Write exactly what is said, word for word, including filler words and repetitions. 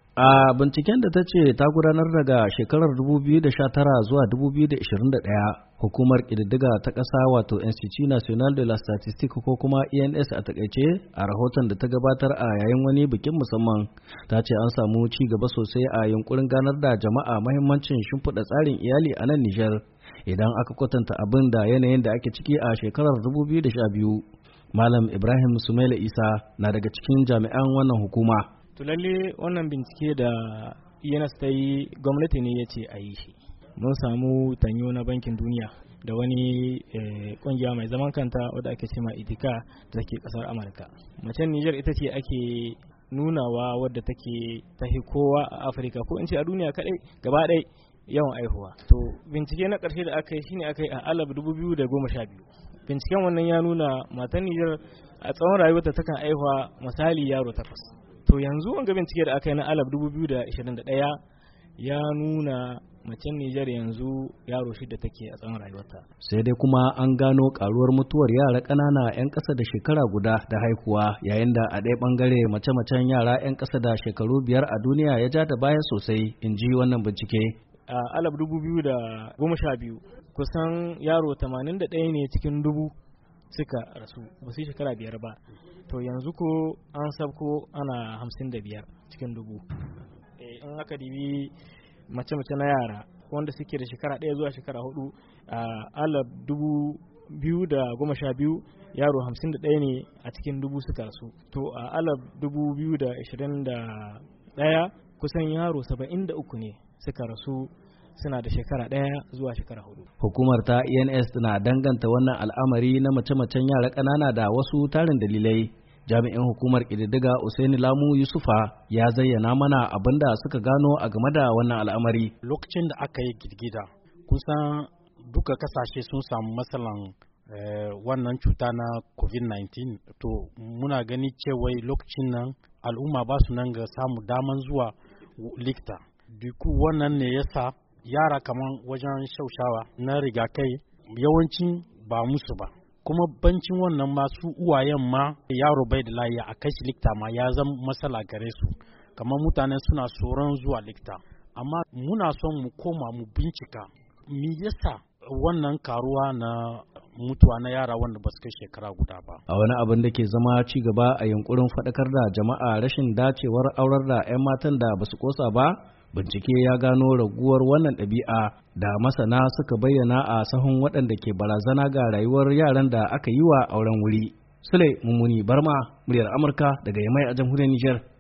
A binciken da ta ce ta gudanar daga shekarar dubu biyu da sha tara zuwa dubu biyu da ashirin da ɗaya, hukumar ƙididdiga ta ƙasa wato Institut National de la Statistique ko kuma I N S a takaice, a rahoton da ta gabatar a yayin wani bikin musamman, ta ce an samu ci gaba sosai a yunkurin ganar da jama'a mahimmancin shimfiɗa tsarin iyali a nan Nijar, idan aka kwatanta abin da yanayin da ake ciki a shekarar dubu biyu da sha biyu. Malam Ibrahim Sumaila Isa na daga cikin jami'an wannan hukuma. To lalle wannan bincike da I N S ta yi gwamnati ne ya ce a yi shi. Mun samu tanyo na bankin duniya da wani kungiya mai zaman kanta wadda ake cema Itika da take kasar Amurka. Macen Niger ita ce ake nunawa wadda take tahi kowa a Afirka ko in ce a duniya kadai gaba ɗaya yawan aihuwa. To bincike na ƙarshe da aka yi shine aka yi a alaf dubu biyu da goma sha biyu. Binciken wannan ya nuna matan Niger a tsawon rayuwarta takan aihuwa misali yaro takwas. To yanzu wanga bincike da aka yi na alaf dubu biyu da ashirin da ɗaya ya nuna macen Nijar yanzu yaro shida take a tsawon rayuwarta. Sai dai kuma an gano karuwar mutuwar yara ƙanana 'yan ƙasa da shekara guda da haihuwa, yayin da a ɗaya ɓangare mace-macen yara 'yan ƙasa da shekaru biyar a duniya ya ja da baya sosai, in ji wannan bincike. A alaf dubu biyu da goma sha biyu kusan yaro tamanin da ɗaya ne cikin dubu suka rasu ba su yi shekara biyar ba, to yanzu ko an sabko ana hamsin da biyar cikin dubu. In aka dibi mace-mace na yara wanda suke da shekara ɗaya zuwa shekara hudu a alaf dubu biyu da goma sha biyu yaro hamsin da ɗaya ne a cikin dubu suka rasu, to a alaf dubu biyu da ashirin da ɗaya kusan yaro saba'in da uku ne suka rasu suna da shekara ɗaya zuwa shekara hudu. Hukumar ta I N S na danganta wannan al'amari na mace-macen yara ƙanana da wasu tarin dalilai. Jami'in hukumar ƙididdiga Usaini Lamu Yusufa ya zayyana mana abin da suka gano a game da wannan al'amari. Lokacin da aka yi girgida, kusan duka kasashe sun samu matsalan eh, wannan cuta na covid nineteen, to muna gani cewa lokacin nan al'umma ba su nan ga samu daman zuwa likita. Duk wannan ne yasa yara kaman wajen shaushawa na rigakai yawancin ba musu ba, kuma bancin wannan ma su uwayen ma yaro bai da lafiya a kai shi likita ma ya zama matsala gare su, kamar mutane suna tsoron zuwa likita. Amma muna son mu koma mu bincika me yasa wannan karuwa na mutuwa na yara wanda ba su kai shekara guda ba. A wani abin da ke zama ci gaba a yunkurin faɗakar da jama'a rashin dacewar aurar da 'yan matan da ba su kosa ba, bincike ya gano raguwar wannan ɗabi'a da masana suka bayyana a sahun waɗanda ke barazana ga rayuwar yaran da aka yi wa auren wuri. Sule Mummuni Barma, muryar Amurka daga Yamai a jamhuriyar Nijar.